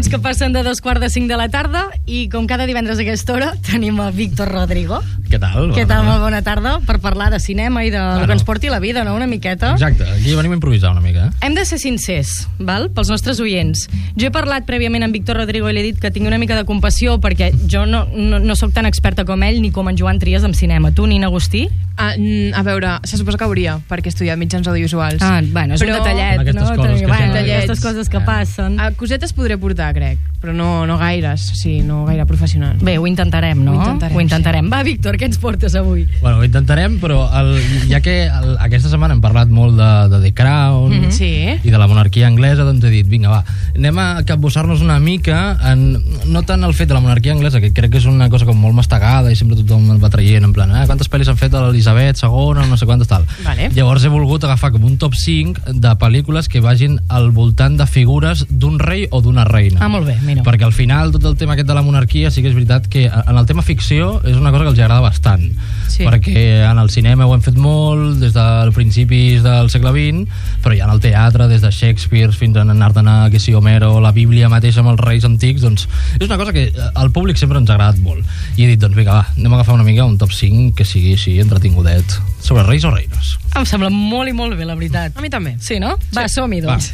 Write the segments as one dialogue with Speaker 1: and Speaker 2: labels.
Speaker 1: que passen de 2:45 de la tarda i com cada divendres a aquesta hora tenim el Víctor Rodrigo.
Speaker 2: Què tal?
Speaker 1: Què tal? Molt bona tarda per parlar de cinema i de lo que ens porti la vida, no? Una miqueta.
Speaker 2: Exacte, aquí venim a improvisar una mica.
Speaker 1: Hem de ser sincers, val? Pels nostres oients. Jo he parlat prèviament amb Víctor Rodrigo i l'he dit que tingui una mica de compassió perquè jo no sóc tan experta com ell ni com en Joan Trias en cinema. Tu, Nina Agustí?
Speaker 3: A veure, se suposa que hauria, perquè he estudiat mitjans audiovisuals.
Speaker 1: Bueno, és un detallet, no? Aquestes coses que passen.
Speaker 3: Cosetes podré portar, crec, però no gaires, no gaire professional.
Speaker 1: Bé, ho intentarem, no? Ho intentarem. Sí. Va, Víctor, què ens portes avui?
Speaker 2: Bueno, ho intentarem, però ja que aquesta setmana hem parlat molt de The Crown i de la monarquia anglesa, doncs he dit, vinga, va, anem a capbussar-nos una mica no tant el fet de la monarquia anglesa, que crec que és una cosa com molt mastegada i sempre tothom el va traient, en plan, quantes pel·lis han fet a l'Elisabet II, no sé quantes tal.
Speaker 3: Vale.
Speaker 2: Llavors he volgut agafar com un top 5 de pel·lícules que vagin al voltant de figures d'un rei o d'una reina.
Speaker 1: Molt bé, mira.
Speaker 2: Perquè al final tot el tema aquest de la monarquia sí que és veritat que en el tema ficció és una cosa que els agrada bastant.
Speaker 1: Sí.
Speaker 2: Perquè en el cinema ho hem fet molt des dels principis del segle XX, però ja en el teatre, des de Shakespeare fins a anar d'anar, que si Homero, la Bíblia mateixa amb els reis antics, doncs és una cosa que al públic sempre ens ha agradat molt. I he dit, doncs vinga, va, anem a agafar una mica un top 5 que sigui així entretingudet. Sobre reis o reines.
Speaker 1: Em sembla molt i molt bé, la veritat.
Speaker 3: A mi també.
Speaker 1: Sí, no? Va, som-hi, doncs.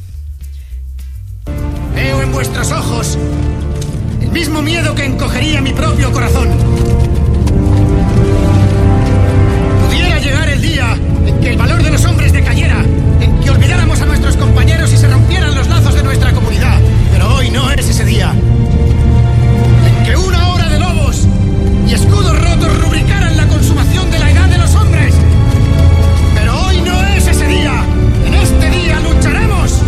Speaker 4: Veo en vuestros ojos el mismo miedo que encogería mi propio corazón. Pudiera llegar el día en que el valor de los hombres decayera, en que olvidáramos a nuestros compañeros y se rompieran los lazos de nuestra comunidad. Pero hoy no es ese día. En que una hora de lobos y escudos rotos rubricaran la consumación de la edad de los hombres. Pero hoy no es ese día. En este día lucharemos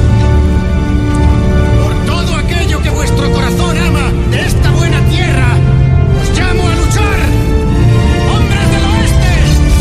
Speaker 4: por todo aquello que vuestro corazón ama de esta buena tierra. Os llamo a luchar, hombres del oeste.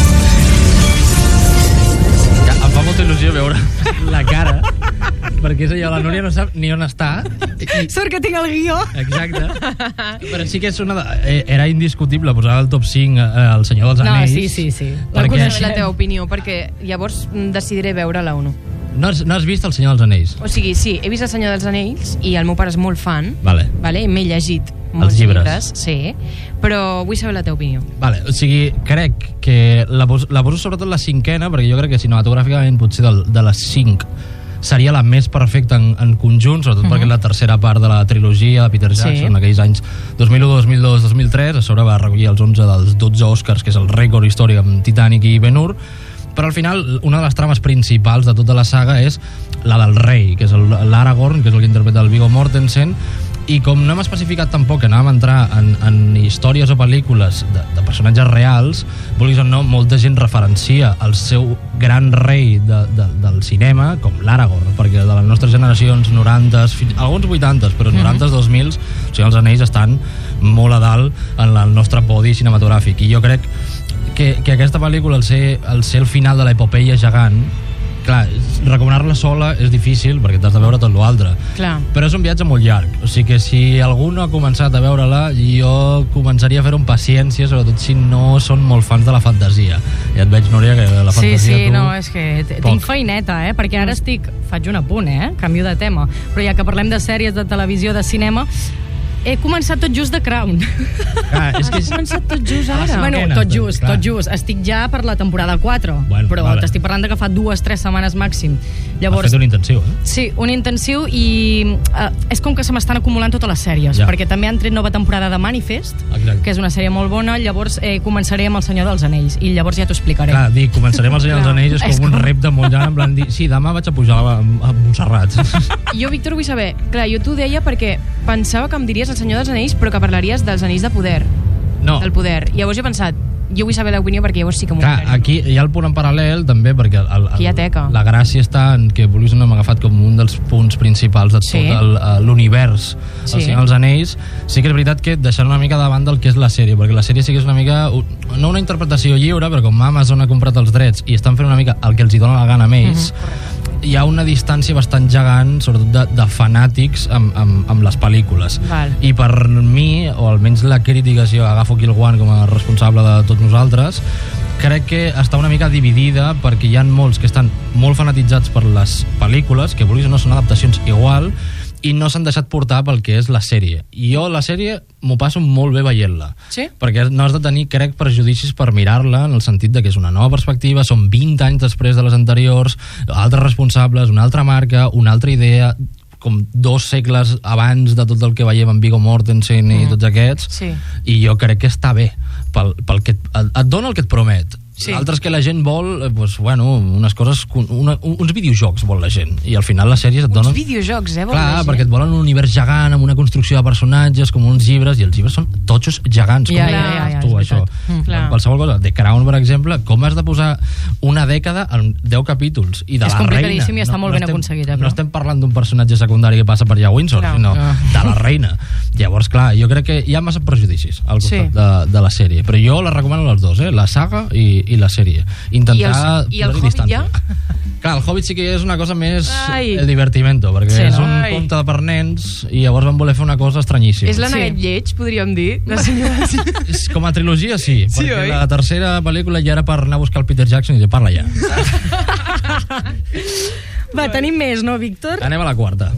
Speaker 2: Em fa molta il·lusió veure la cara, perquè és allò, la Núria no sap ni on està.
Speaker 1: Sort que tinc el guió.
Speaker 2: Exacte. Però sí que és era indiscutible posar al top 5 El Senyor dels Anells.
Speaker 1: No, sí.
Speaker 3: La teva opinió, perquè llavors decidiré veure-la o no.
Speaker 2: No has vist El Senyor dels Anells?
Speaker 3: O sigui, sí, he vist El Senyor dels Anells i el meu pare és molt fan,
Speaker 2: vale?
Speaker 3: I m'he llegit molts llibres, sí, però vull saber la teva opinió.
Speaker 2: Vale, o sigui, crec que la poso sobretot la cinquena, perquè jo crec que cinematogràficament potser de les 5 seria la més perfecta en conjunt, sobretot perquè és la tercera part de la trilogia de Peter Jackson, en aquells anys 2001, 2002, 2003, a sobre va recollir els 11 dels 12 Oscars, que és el rècord històric amb Titanic i Ben-Hur, però al final una de les trames principals de tota la saga és la del rei, que és l'Aragorn, que és el que interpreta el Viggo Mortensen, i com no hem especificat tampoc que anàvem a entrar en històries o pel·lícules de personatges reals, vulguis o no, molta gent referencia el seu gran rei del cinema com l'Aragorn, perquè de les nostres generacions 90s, alguns 80s, però 90s, 2000s, o sigui, els anells estan molt a dalt en el nostre podi cinematogràfic, i jo crec que aquesta pel·lícula, al ser el final de l'epopeia gegant, clar, recomanar-la sola és difícil perquè t'has de veure tot l'altre. Però és un viatge molt llarg, o sigui que si algú no ha començat a veure-la, jo començaria a fer-ho amb paciència, sobretot si no són molt fans de la fantasia. Ja et veig, Núria, que la fantasia
Speaker 1: Sí, no, és que tinc feineta, perquè ara faig un apunt, canvio de tema, però ja que parlem de sèries, de televisió, de cinema, he començat tot just The Crown.
Speaker 2: És que
Speaker 3: Has començat tot just ara?
Speaker 1: Bueno, tot just. Estic ja per la temporada 4, però t'estic parlant de que fa 2-3 setmanes màxim.
Speaker 2: Has fet un intensiu,
Speaker 1: Sí, un intensiu, i és com que se m'estan acumulant totes les sèries, perquè també han tret nova temporada de Manifest, que és una sèrie molt bona, llavors començaré amb El Senyor dels Anells, i llavors ja t'ho explicaré.
Speaker 2: Clar, començarem El Senyor dels Anells, és com un repte molt gran, en plan dir, sí, demà vaig a pujar a Montserrat.
Speaker 3: Jo, Víctor, vull saber, clar, jo t'ho deia perquè pensava que em diries El Senyor dels Anells, però que parlaries dels Anells de Poder.
Speaker 2: No.
Speaker 3: Del poder. Llavors he pensat, jo vull saber l'opinió perquè llavors sí que m'ho
Speaker 2: Clar, aquí hi ha el punt en paral·lel també, perquè la gràcia està en que vulguis o no hem agafat com un dels punts principals de tot l'univers El Senyor dels Anells. Sí que és veritat que deixant una mica davant del que és la sèrie, perquè la sèrie sí que és una mica, no una interpretació lliure, però com Amazon ha comprat els drets i estan fent una mica el que els hi dona la gana a ells, hi ha una distància bastant gegant, sobretot de fanàtics amb les pel·lícules. I per mi, o almenys la crítica, si agafo aquí el guant com a responsable de tots nosaltres, crec que està una mica dividida, perquè hi ha molts que estan molt fanatitzats per les pel·lícules, que vulguis o no són adaptacions igual, i no s'han deixat portar pel que és la sèrie. I jo la sèrie m'ho passo molt bé veient-la.
Speaker 1: Sí?
Speaker 2: Perquè no has de tenir, crec, prejudicis per mirar-la, en el sentit de que és una nova perspectiva, són 20 anys després de les anteriors, altres responsables, una altra marca, una altra idea, com 2 segles abans de tot el que veiem en Viggo Mortensen i tots aquests,
Speaker 1: Sí.
Speaker 2: i jo crec que està bé pel que et dona el que et promet.
Speaker 1: Sí.
Speaker 2: L'altre és que la gent vol, doncs, bueno, unes coses, uns videojocs vol la gent, i al final les sèries et donen...
Speaker 3: Uns videojocs, vol
Speaker 2: Clar,
Speaker 3: la gent.
Speaker 2: perquè et volen un univers gegant amb una construcció de personatges, com uns llibres, i els llibres són totxos gegants.
Speaker 1: Ja,
Speaker 2: com
Speaker 1: ja,
Speaker 2: tu,
Speaker 1: és
Speaker 2: això.
Speaker 1: veritat.
Speaker 3: Clar.
Speaker 2: Qualsevol cosa. The Crown, per exemple, com has de posar una dècada en 10 capítols? I de
Speaker 1: És
Speaker 2: la reina.
Speaker 1: complicadíssim i està molt ben aconseguit,
Speaker 2: No estem parlant d'un personatge secundari que passa per allà a Windsor,
Speaker 3: No.
Speaker 2: sinó
Speaker 1: No.
Speaker 2: de la reina. Llavors, clar, jo crec que hi ha massa prejudicis al costat
Speaker 3: Sí.
Speaker 2: de la sèrie, però jo la recomano les dues, la saga i la sèrie. Intentar
Speaker 3: I el
Speaker 2: posar-hi
Speaker 3: Hobbit
Speaker 2: distància.
Speaker 3: ja?
Speaker 2: Clar, el Hobbit sí que és una cosa més
Speaker 3: Ai.
Speaker 2: el divertimento, perquè
Speaker 1: Sí,
Speaker 2: és
Speaker 1: no?
Speaker 2: un
Speaker 3: Ai.
Speaker 2: conte per nens i llavors van voler fer una cosa estranyíssima.
Speaker 3: És l'Aneguet lleig, podríem dir, de senyores.
Speaker 2: Com a trilogia, sí,
Speaker 3: Sí,
Speaker 2: perquè
Speaker 3: oi?
Speaker 2: la tercera pel·lícula ja era per anar a buscar el Peter Jackson i dir, parla ja.
Speaker 1: Va, tenim més, no, Víctor?
Speaker 2: Anem a la quarta.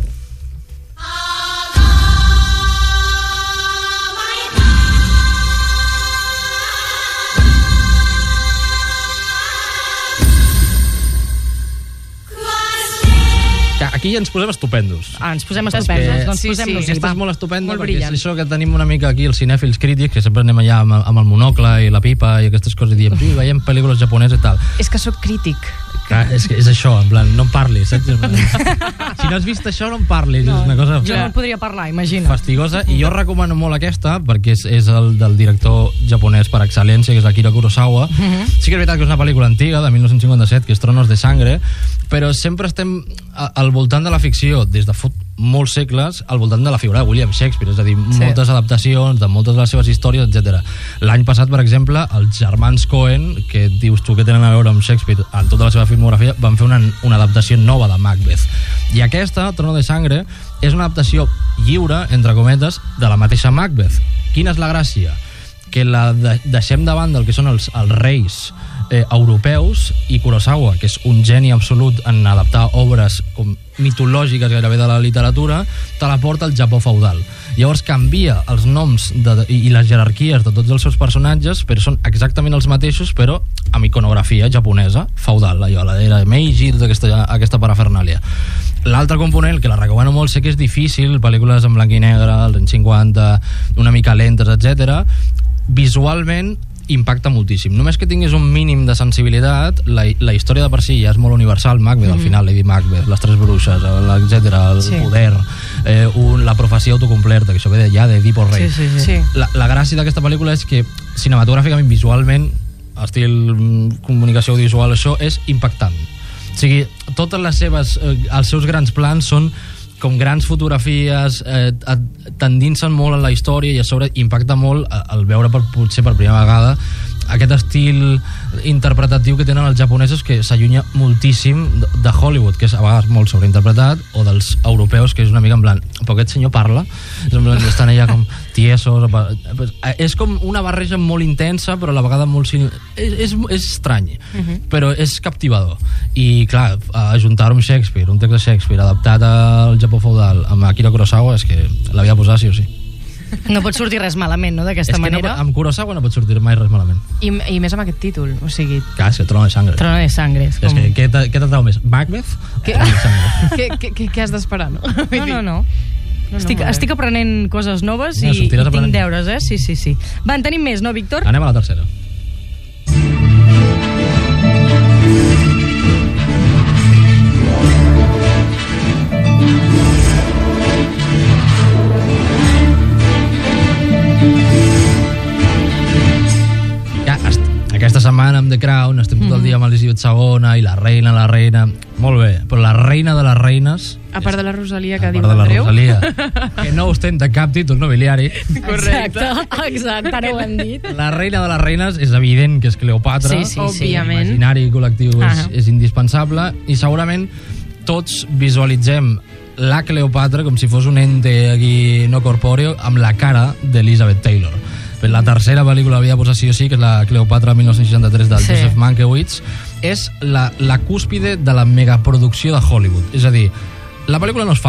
Speaker 2: Aquí ja ens posem estupendos.
Speaker 1: Ens posem
Speaker 2: Saps
Speaker 1: estupendos,
Speaker 2: que-
Speaker 1: doncs
Speaker 3: Sí,
Speaker 1: posem-nos-hi,
Speaker 3: sí.
Speaker 2: Aquesta
Speaker 1: va.
Speaker 2: és molt estupenda,
Speaker 3: Molt
Speaker 2: perquè
Speaker 3: brillant.
Speaker 2: és això que tenim una mica aquí, els cinèfils crítics, que sempre anem allà amb el monocle i la pipa i aquestes coses, i diem, sí, veiem pel·lícules japoneses i tal.
Speaker 3: És que sóc crític.
Speaker 2: Clar, és això, en plan, no em parlis, saps? Si no has vist això, no em parlis, és una cosa
Speaker 1: Jo no en podria parlar, imagina.
Speaker 2: fastigosa, i jo recomano molt aquesta, perquè és el del director japonès per excel·lència, que és Akira Kurosawa. Sí que és veritat que és una pel·lícula antiga, de 1957, que és Tronos de Sangre, però sempre estem al voltant de la ficció, des de molts segles, al voltant de la figura de William Shakespeare, és a dir, moltes adaptacions de moltes de les seves històries, etc. L'any passat, per exemple, els germans Coen, que dius tu que tenen a veure amb Shakespeare en tota la seva filmografia, van fer una adaptació nova de Macbeth. I aquesta, Trono de Sangre, és una adaptació lliure, entre cometes, de la mateixa Macbeth. Quina és la gràcia? Que la deixem de banda el que són els reis europeus, i Kurosawa, que és un geni absolut en adaptar obres com mitològiques gairebé de la literatura, te la porta al Japó feudal. Llavors canvia els noms i les jerarquies de tots els seus personatges, però són exactament els mateixos, però amb iconografia japonesa feudal, allò, l'era Meiji, tota aquesta parafernàlia. L'altre component, que la recomano molt, sé que és difícil, pel·lícules en blanc i negre, als anys 50, una mica lentes, etc. Visualment impacta moltíssim. Només que tinguis un mínim de sensibilitat, la història de per si ja és molt universal. Macbeth, al final, Lady Macbeth, les tres bruixes, etc, el poder, la profecia autocomplerta, que això ve ja de Edipo Rei.
Speaker 3: Sí.
Speaker 2: La gràcia d'aquesta pel·lícula és que cinematogràficament, visualment, estil comunicació audiovisual, això és impactant. O sigui, totes les seves, els seus grans plans són com grans fotografies, tendint-se'n molt en la història, i a sobre impacta molt el veure potser per primera vegada aquest estil interpretatiu que tenen els japonesos, que s'allunya moltíssim de Hollywood, que és a vegades molt sobreinterpretat, o dels europeus, que és una mica en plan, però aquest senyor parla, és en plan, estan allà com tiesos, és com una barreja molt intensa, però a la vegada molt és estrany, però és captivador. I clar, ajuntar-ho amb Shakespeare, un text de Shakespeare adaptat al Japó feudal amb Akira Kurosawa, és que l'havia de posar sí o sí.
Speaker 1: No pot sortir res malament, no?, d'aquesta manera.
Speaker 2: Amb Kurosawa no pot sortir mai res malament.
Speaker 3: I més amb aquest títol, o sigui...
Speaker 2: Clar, és que Trono de Sangre.
Speaker 1: Trono de Sangre.
Speaker 2: És que què t'atrau més? Macbeth?
Speaker 3: Què has d'esperar, no?
Speaker 1: No. Estic aprenent coses noves
Speaker 2: Ja,
Speaker 1: i
Speaker 2: sortiràs
Speaker 1: tinc
Speaker 2: aprenent.
Speaker 1: deures, Sí. Va, en tenim més, no, Víctor?
Speaker 2: Anem a la tercera. Aquesta setmana amb The Crown estem tot el dia amb Elisabet II i la reina, molt bé, però la reina de les reines,
Speaker 3: A part de la Rosalia, que
Speaker 2: a
Speaker 3: diu
Speaker 2: part de la
Speaker 3: l'Andreu.
Speaker 2: Rosalia, que no ostenta cap títol nobiliari,
Speaker 1: Exacte, ara ho hem dit.
Speaker 2: la reina de les reines és evident que és Cleopatra,
Speaker 1: Sí.
Speaker 3: Òbviament.
Speaker 2: l'imaginari col·lectiu és indispensable, i segurament tots visualitzem la Cleopatra com si fos un ente aquí no corpòreo, amb la cara d'Elizabeth Taylor. La tercera pel·lícula havia posat sí o sí, que és la Cleopatra 1963 del Joseph Mankiewicz, és la cúspide de la megaproducció de Hollywood. És a dir, la pel·lícula no és fàcil,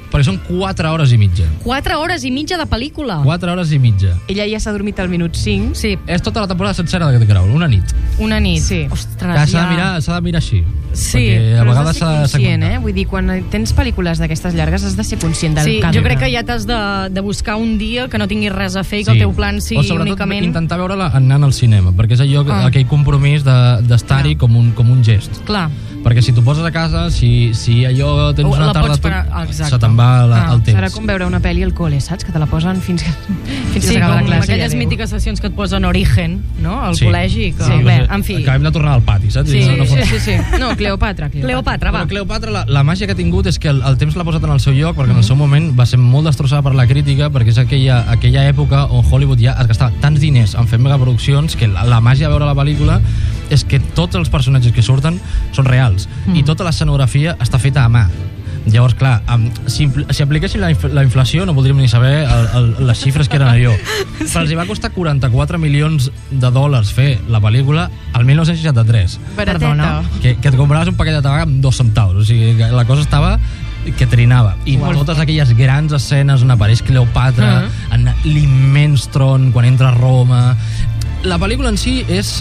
Speaker 2: perquè són 4 hores i mitja.
Speaker 1: 4 hores i mitja de pel·lícula.
Speaker 2: 4 hores i mitja.
Speaker 3: Ella ja s'ha dormit al minut 5.
Speaker 1: Sí.
Speaker 2: És tota la temporada sencera de The Crown, una nit.
Speaker 1: Una nit.
Speaker 3: Sí.
Speaker 1: Ostres,
Speaker 2: S'ha de mirar així.
Speaker 1: Sí,
Speaker 2: perquè a
Speaker 3: Però
Speaker 2: vegades
Speaker 3: has de ser conscient, Vull dir, quan tens pel·lícules d'aquestes llargues has de ser conscient del canvi.
Speaker 1: Jo crec que ja t'has de buscar un dia que no tinguis res a fer i que el teu plan sigui únicament...
Speaker 2: O sobretot intentar veure-la anant al cinema, perquè és allò, aquell compromís d'estar-hi com un gest.
Speaker 1: Clar.
Speaker 2: Perquè si t'ho poses a casa, si allò tens una tarda, se te'n va el temps.
Speaker 3: Serà com veure una pel·li al col·le, saps? Que te la posen fins que
Speaker 1: s'acaba la classe. Aquelles mítiques sessions que et posen Origen, no? Al col·legi. Bé, en fi.
Speaker 2: Acabem de tornar al pati, saps?
Speaker 3: Sí. No, Cleopatra,
Speaker 1: va.
Speaker 2: Però Cleopatra, la màgia que ha tingut és que el temps l'ha posat en el seu lloc, perquè en el seu moment va ser molt destrossada per la crítica, perquè és aquella època on Hollywood ja es gastava tants diners en fer megaproduccions que la màgia de veure la pel·lícula és que tots els personatges que surten són reals i tota l'escenografia està feta a mà. Llavors, clar, si apliquessin la inflació no podríem ni saber les xifres que eren allò. Però els hi va costar 44 milions de dòlars fer la pel·lícula al 1963.
Speaker 3: Perdona.
Speaker 2: Que et compraves un paquet de tabac amb 2 centaus. O sigui, la cosa estava que trinava. I totes aquelles grans escenes on apareix Cleopatra, en l'immens tron, quan entra a Roma... La pel·lícula en si és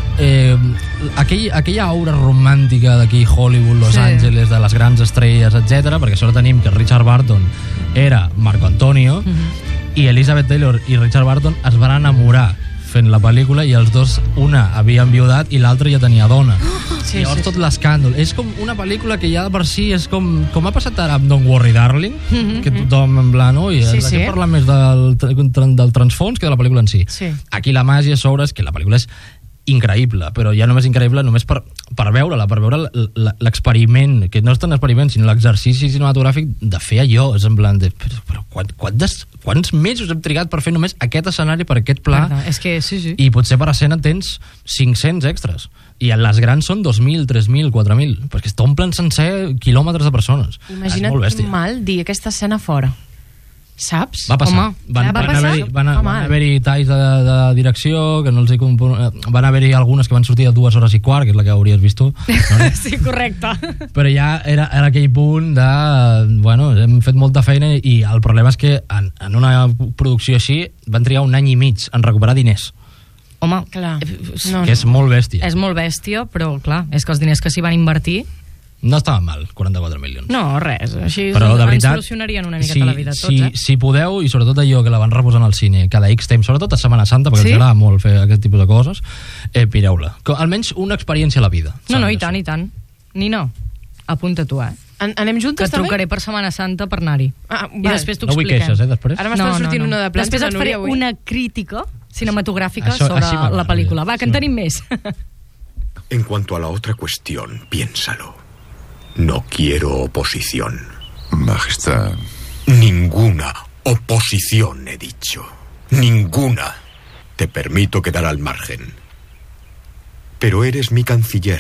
Speaker 2: aquella aura romàntica d'aquí Hollywood, Los Angeles, de les grans estrelles, etc. Perquè sort tenim que Richard Burton era Marco Antonio i Elizabeth Taylor i Richard Burton es van enamorar fent la pel·lícula i els dos, una havia enviudat i l'altra ja tenia dona. Llavors tot l'escàndol. És com una pel·lícula que ja de per si és com ha passat ara amb Don't Worry Darling, que tothom en plan, aquí parla més del transfons que de la pel·lícula en si. Aquí la màgia sobre és que la pel·lícula és increïble, però ja només increïble només per veure-la, per veure l'experiment, que no és tant experiment, sinó l'exercici cinematogràfic de fer allò. És en plan de... Però quants mesos hem trigat per fer només aquest escenari, per aquest pla?
Speaker 1: És que sí.
Speaker 2: I potser per escena tens 500 extras. I les grans són 2.000, 3.000, 4.000, perquè t'omplen sencer quilòmetres de persones.
Speaker 3: Imagina't que mal dir aquesta escena fora. Saps?
Speaker 2: Va passar. Van haver-hi talls de direcció, que no els van haver-hi algunes que van sortir a 2 hores i quart, que és la que hauries vist tu. No?
Speaker 1: Sí, correcte.
Speaker 2: Però ja era aquell punt de... Bueno, hem fet molta feina i el problema és que en una producció així van trigar 1 any i mig en recuperar diners.
Speaker 1: Home,
Speaker 3: clar.
Speaker 2: Que és molt bèstia.
Speaker 1: És molt bèstia, però clar, és que els diners que s'hi van invertir...
Speaker 2: No estaven mal, 44 milions.
Speaker 1: No, res, així
Speaker 2: però, de veritat,
Speaker 1: ens solucionarien una miqueta la vida tots,
Speaker 2: Si podeu, i sobretot allò que la van reposar al cine cada X temps, sobretot a Setmana Santa, perquè ens agrada molt fer aquest tipus de coses, pireu-la. Almenys una experiència a la vida.
Speaker 1: No, i tant. Nino, apunta tu,
Speaker 3: Anem juntes,
Speaker 1: que et trucaré per Setmana Santa per anar-hi. I després t'ho expliquem.
Speaker 2: No vull queixes, després?
Speaker 3: Ara m'està sortint una de plans.
Speaker 1: Després et faré una crítica cinematográfica sobre la película. Va, que en tenim més.
Speaker 5: En cuanto a la otra cuestión, piénsalo. No quiero oposición.
Speaker 6: Majestad.
Speaker 5: Ninguna oposición, he dicho. Ninguna. Te permito quedar al margen. Pero eres mi canciller.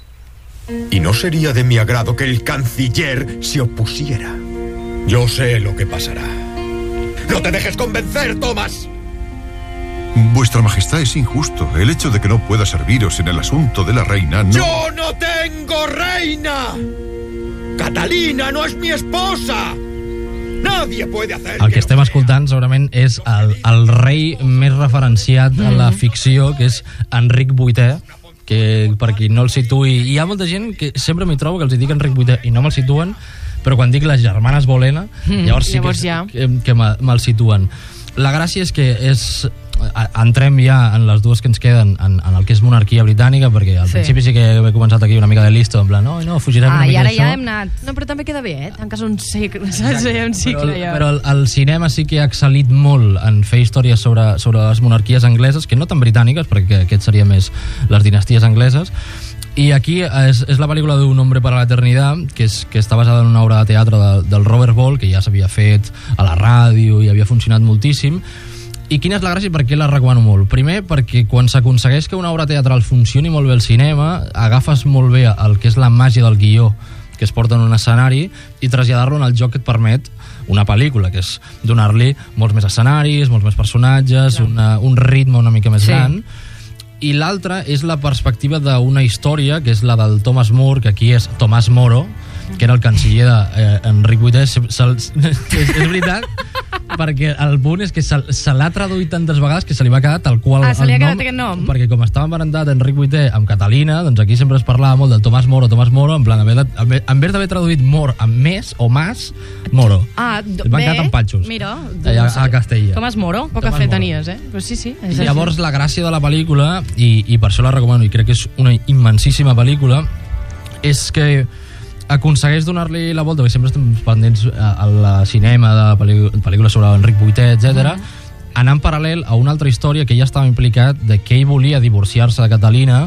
Speaker 5: Y no sería de mi agrado que el canciller se opusiera. Yo sé lo que pasará. ¡No te dejes convencer, Thomas!
Speaker 6: Vuestra Majestad es injusto. El hecho de que no pueda serviros en el asunto de la reina no...
Speaker 5: ¡Yo no tengo reina! ¡Catalina no es mi esposa! Nadie puede hacer...
Speaker 2: El que estem escoltant segurament és el rei més referenciat en la ficció, que és Enric VIII, que per qui no el situï... Hi ha molta gent que sempre m'hi trobo que els dic Enric VIII i no me'l situen, però quan dic les germanes Bolena, llavors sí que me'l situen. La gràcia és que entrem ja en les dues que ens queden en el que és monarquia britànica, perquè al principi sí que he començat aquí una mica de listo, en plan, no, fugirem una mica d'això.
Speaker 1: I ara ja hem anat...
Speaker 3: No, però també queda bé, tanques un cicle, saps? Un cicle ja.
Speaker 2: Però el cinema sí que ha excel·lit molt en fer històries sobre les monarquies angleses, que no tan britàniques, perquè aquest seria més les dinasties angleses. I aquí és la pel·lícula d'Un hombre para la eternidad, que està basada en una obra de teatre del Robert Ball, que ja s'havia fet a la ràdio i havia funcionat moltíssim. I quina és la gràcia i per què la recomano molt? Primer, perquè quan s'aconsegueix que una obra teatral funcioni molt bé al cinema, agafes molt bé el que és la màgia del guió que es porta en un escenari i traslladar-lo en el joc que et permet una pel·lícula, que és donar-li molts més escenaris, molts més personatges, un ritme una mica més gran. I l'altra és la perspectiva d'una història, que és la del Thomas More, que aquí és Tomàs Moro, que era el canciller d'Enric VIII, és veritat, perquè el punt és que se l'ha traduït tantes vegades que se li va quedar tal qual
Speaker 1: se li ha quedat aquest nom?
Speaker 2: Perquè com estava emparentat Enric VIII amb Catalina, doncs aquí sempre es parlava molt del Tomàs Moro, en plan, en vez d'haver traduït Mor amb més o mas, Moro. Van quedar tan patxos.
Speaker 1: Mira,
Speaker 2: allà a Castella.
Speaker 1: Tomàs Moro.
Speaker 3: Poca fe tenies, Però sí.
Speaker 2: I llavors la gràcia de la pel·lícula, i per això la recomano, i crec que és una immensíssima pel·lícula, és que aconsegueix donar-li la volta, perquè sempre estem pendents al cinema de pel·lícules sobre Enric VIII, etc. Anar en paral·lel a una altra història que ja estava implicat, de que ell volia divorciar-se de Catalina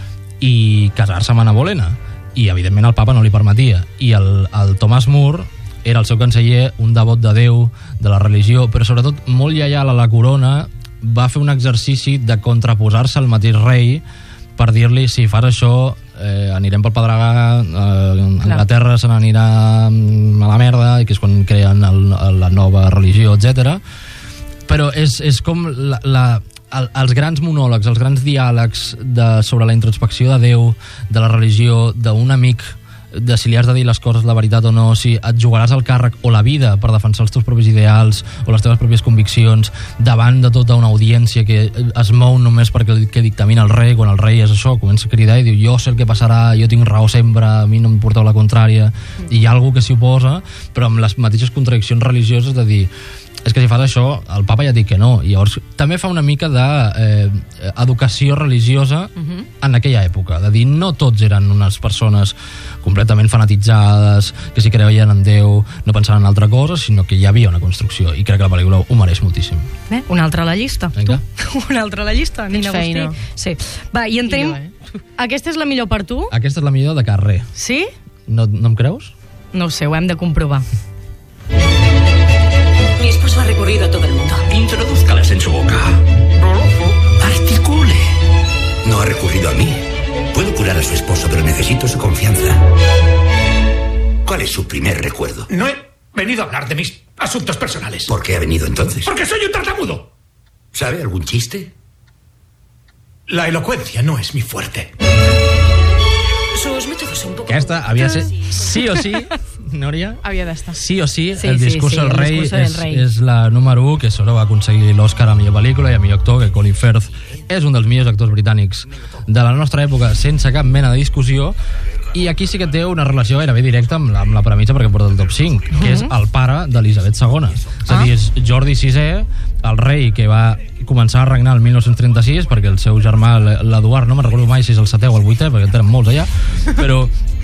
Speaker 2: i casar-se amb Anna Bolena, i evidentment el papa no li permetia, i el Tomàs Mur era el seu canceller, un devot de Déu, de la religió, però sobretot molt lleial a la corona, va fer un exercici de contraposar-se al mateix rei per dir-li, si fas això anirem pel pedregar, Anglaterra se n'anirà a la merda, que és quan creen la nova religió, etc. Però és com els grans monòlegs, els grans diàlegs sobre la introspecció de Déu, de la religió, d'un amic, de si li has de dir les coses la veritat o no, si et jugaràs el càrrec o la vida per defensar els teus propis ideals o les teves pròpies conviccions davant de tota una audiència que es mou només perquè el que dictamina el rei, quan el rei és això, comença a cridar i diu jo sé el que passarà, jo tinc raó sempre, a mi no em porteu la contrària, i hi ha algú que s'hi oposa, però amb les mateixes contradiccions religioses de dir és que si fas això, el papa ja diu que no. I llavors també fa una mica d'educació religiosa en aquella època, de dir no tots eren unes persones completament fanatitzades, que si creien en Déu no pensaven en altra cosa, sinó que hi havia una construcció, i crec que la pel·lícula ho mereix moltíssim.
Speaker 1: Un altre a la llista.
Speaker 2: Vinga.
Speaker 1: Un altre a la llista, Nina Agustí. Sí. Va, i en tenim... Aquesta és la millor per tu?
Speaker 2: Aquesta és la millor de carrer.
Speaker 1: Sí?
Speaker 2: No em creus?
Speaker 1: No ho sé, ho hem de comprovar.
Speaker 7: Mi esposo ha recurrido a todo el mundo.
Speaker 8: Introdúzcalas en su boca. Articule. No ha recurrido a mí. Puedo curar a su esposo, pero necesito su confianza. ¿Cuál es su primer recuerdo?
Speaker 4: No he venido a hablar de mis asuntos personales.
Speaker 8: ¿Por qué ha venido entonces?
Speaker 4: Porque soy un tartamudo.
Speaker 8: ¿Sabe algún chiste?
Speaker 4: La elocuencia no es mi fuerte.
Speaker 7: Sus métodos son un poco...
Speaker 2: Aquesta havia de ser sí o sí, Núria?
Speaker 3: Havia d'estar.
Speaker 2: Sí o sí,
Speaker 1: Sí,
Speaker 2: el discurs del rei
Speaker 1: rei
Speaker 2: és la número 1, que sort va aconseguir l'Oscar a millor pel·lícula i a millor actor, que Colin Firth és un dels millors actors britànics de la nostra època, sense cap mena de discussió. I aquí sí que té una relació gairebé directa amb la premissa perquè porta el top 5, que és el pare d'Elisabet II. És a dir, és Jordi VI, el rei que va començar a regnar el 1936, perquè el seu germà, l'Eduard, no me'n recordo mai si és el 7è o el 8è, perquè en tenen molts allà, però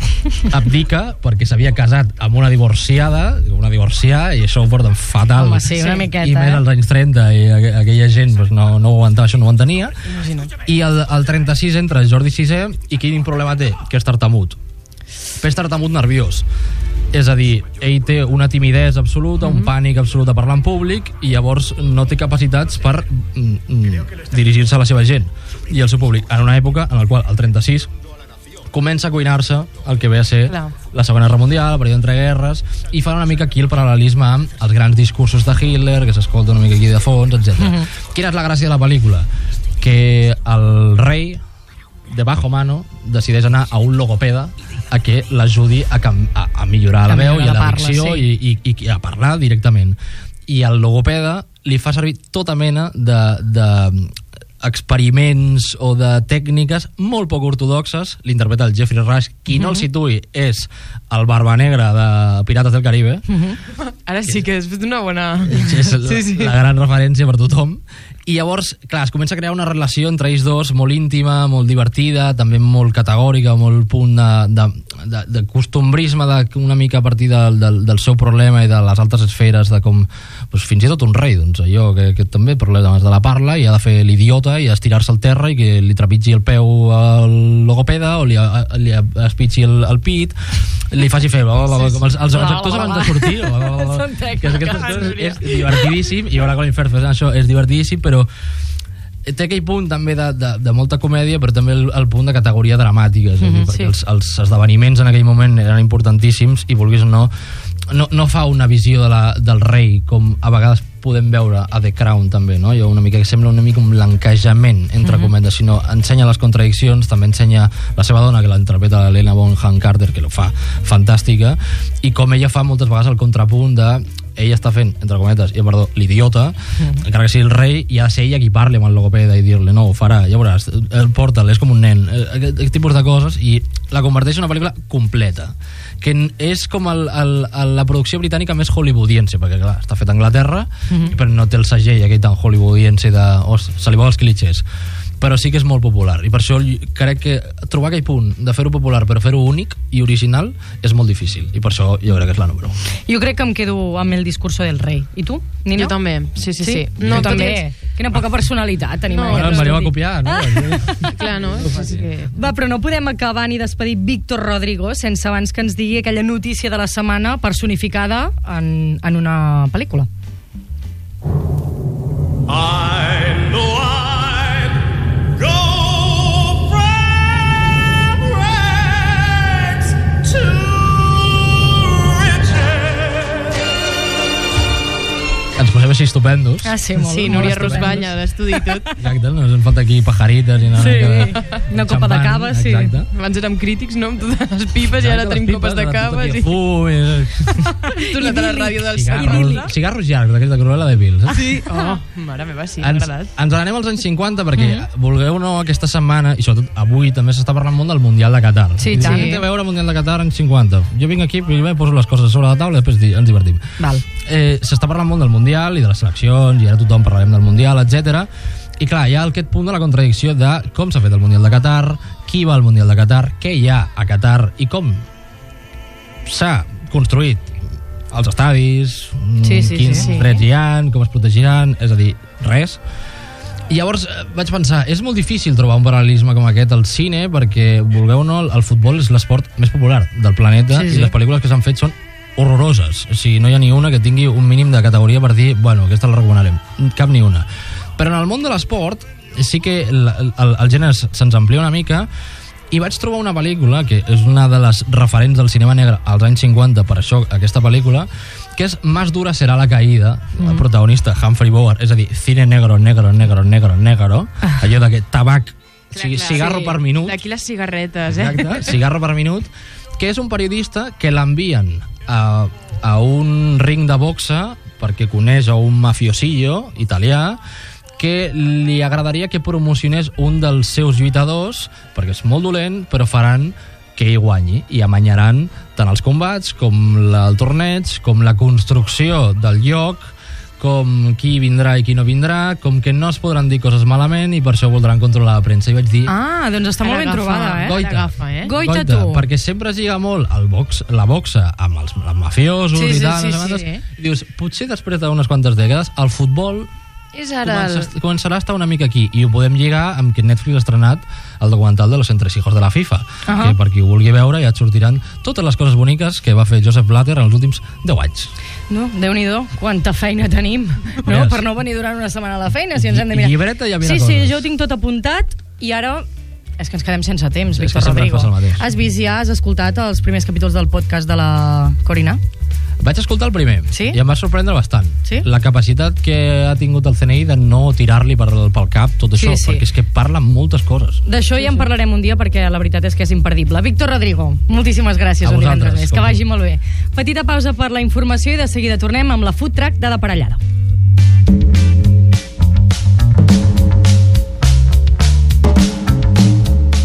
Speaker 2: abdica perquè s'havia casat amb una divorciada, i això ho porten fatal.
Speaker 1: Home, sí, una miqueta,
Speaker 2: I més als anys 30, i aquella gent doncs, no ho aguantava, això no ho entenia. I el 36 entra Jordi VI, i quin problema té? Que és tartamut. Però és tartamut nerviós. És a dir, ell té una timidesa absoluta, un pànic absolut a parlar en públic, i llavors no té capacitats per dirigir-se a la seva gent i al seu públic, en una època en la qual el 36 comença a cuinar-se el que ve a ser la Segona Guerra Mundial, el període entre guerres, i fa una mica aquí el paral·lelisme amb els grans discursos de Hitler, que s'escolta una mica aquí de fons, etc. Quina és la gràcia de la pel·lícula? Que el rei, de bajo mano, decideix anar a un logopeda a que l'ajudi a millorar la veu i a la dicció i a parlar directament. I el logopeda li fa servir tota mena de experiments o de tècniques molt poc ortodoxes. L'interpreta el Jeffrey Rush. Qui no el situï és el Barba Negra de Pirates del Caribe.
Speaker 3: Ara sí que és una bona...
Speaker 2: És la gran referència per tothom. I llavors, clar, es comença a crear una relació entre ells dos molt íntima, molt divertida, també molt categòrica, molt punt de costumbrisme, una mica a partir del seu problema i de les altres esferes, de com, doncs, fins i tot un rei, doncs, allò que també problemes de la parla, i ha de fer l'idiota i estirar-se al terra i que li trepitgi el peu al logopeda o li espitxi el pit, li faci fer com els actors abans de sortir, que aquestes coses és divertidíssim, i veure Colin Firth fent això és divertidíssim, però té aquell punt també de molta comèdia, però també el punt de categoria dramàtica, és a dir, perquè els esdeveniments en aquell moment eren importantíssims, i vulguis o no fa una visió del rei com a vegades podem veure a The Crown també, no? Una mica que sembla una mica un blanquejament entre cometes, sinó ensenya les contradiccions, també ensenya la seva dona, que l'interpreta l'Helena Bonham Carter, que lo fa fantàstica, i com ella fa moltes vegades el contrapunt de ella està fent, entre cometes, l'idiota, encara que sigui el rei, i ha de ser ella qui parli amb el logopeda i dir-li, no, ho farà, ja veuràs, porta'l, és com un nen, aquest tipus de coses, i la converteix en una pel·lícula completa, que és com la producció britànica més hollywoodiense, perquè clar, està fet a Anglaterra, però no té el segell aquell tan hollywoodiense de, se li vol els clichés, però sí que és molt popular, i per això crec que trobar aquell punt de fer-ho popular però fer-ho únic i original és molt difícil, i per això jo crec que és la número 1.
Speaker 1: Jo crec que em quedo amb el discurso del rei. I tu, Nino?
Speaker 3: Jo també, sí.
Speaker 1: No, també. Quina poca personalitat tenim.
Speaker 2: El Mario va copiar, no?
Speaker 3: Clar, no?
Speaker 1: Va, però no podem acabar ni despedir Víctor Rodrigo sense abans que ens digui aquella notícia de la setmana personificada en una pel·lícula.
Speaker 9: I know
Speaker 2: ens posem així estupendos.
Speaker 1: Sí, molt,
Speaker 3: sí, Núria Rosbanya d'estudi i tot.
Speaker 2: Exacte, no ens en falta aquí pajarites i
Speaker 1: una copa de cava, sí.
Speaker 2: Exacte.
Speaker 3: Abans érem crítics, no?, amb totes les pipes, i ara tenim copes de cava.
Speaker 2: Tu
Speaker 3: la de la ràdio del Cigarros.
Speaker 2: Cigarros llargs, d'aquells de Cruella de Vil.
Speaker 3: Sí? Oh, mare meva, sí, m'ha agradat.
Speaker 2: Ens n'anem als anys 50 perquè, vulgueu o no, aquesta setmana, i sobretot avui, també s'està parlant molt del Mundial de Qatar.
Speaker 1: Sí,
Speaker 2: tant. Què té a veure el Mundial de Qatar anys 50? Jo vinc aquí, primer poso les coses sobre la taula i després ens divertim.
Speaker 1: Val.
Speaker 2: S'està parlant molt del Mundial i de les seleccions, i ara tothom parlarem del Mundial, etc. I clar, hi ha aquest punt de la contradicció de com s'ha fet el Mundial de Qatar, qui va al Mundial de Qatar, què hi ha a Qatar i com s'ha construït els estadis, quins drets hi ha, com es protegiran, és a dir, res. I llavors vaig pensar, és molt difícil trobar un paral·lelisme com aquest al cine perquè, vulgueu o no, el futbol és l'esport més popular del planeta i les pel·lícules que s'han fet són horroroses, o sigui, no hi ha ni una que tingui un mínim de categoria per dir, bueno, aquesta la recomanarem, cap ni una. Però en el món de l'esport sí que el gènere se'ns amplia una mica, i vaig trobar una pel·lícula que és una de les referents del cinema negre als anys 50, per això aquesta pel·lícula, que és Más dura será la caída, el protagonista Humphrey Bogart, és a dir, cine negro, allò de que tabac, cigarro per minut.
Speaker 3: D'aquí les cigarretes,
Speaker 2: Exacte, cigarro per minut, que és un periodista que l'envien a un ring de boxa perquè coneix a un mafiosillo italià que li agradaria que promocionés un dels seus lluitadors perquè és molt dolent, però faran que ell guanyi i amanyaran tant els combats com el torneig, com la construcció del lloc, com qui vindrà i qui no vindrà, com que no es podran dir coses malament i per això voldran controlar la premsa. I vaig dir...
Speaker 1: Ah, doncs està molt ben trobada,
Speaker 2: Goita, tu. Perquè sempre es lliga molt la boxa amb els mafiosos i tal. I dius, potser després d'unes quantes dècades el futbol començarà a estar una mica aquí, i ho podem lligar amb que Netflix ha estrenat el documental de los entresijos de la FIFA, que per qui ho vulgui veure ja et sortiran totes les coses boniques que va fer Joseph Blatter en els últims 10 anys.
Speaker 1: No, Déu-n'hi-do, quanta feina tenim, no? Per no venir durant una setmana a la feina, si ens hem de mirar.
Speaker 2: Llibreta i a mirar
Speaker 1: coses. Sí, jo ho tinc tot apuntat, i ara és que ens quedem sense temps, Víctor Rodrigo. Has vist ja, has escoltat els primers capítols del podcast de la Corina?
Speaker 2: Vaig escoltar el primer, i em va sorprendre bastant.
Speaker 1: Sí?
Speaker 2: La capacitat que ha tingut el CNI de no tirar-li pel cap tot això, perquè és que parla moltes coses.
Speaker 1: D'això ja en parlarem un dia, perquè la veritat és que és imperdible. Víctor Rodrigo, moltíssimes gràcies un divendres més. Que vagi molt bé. Petita pausa per la informació i de seguida tornem amb la Food Truck de La Parellada.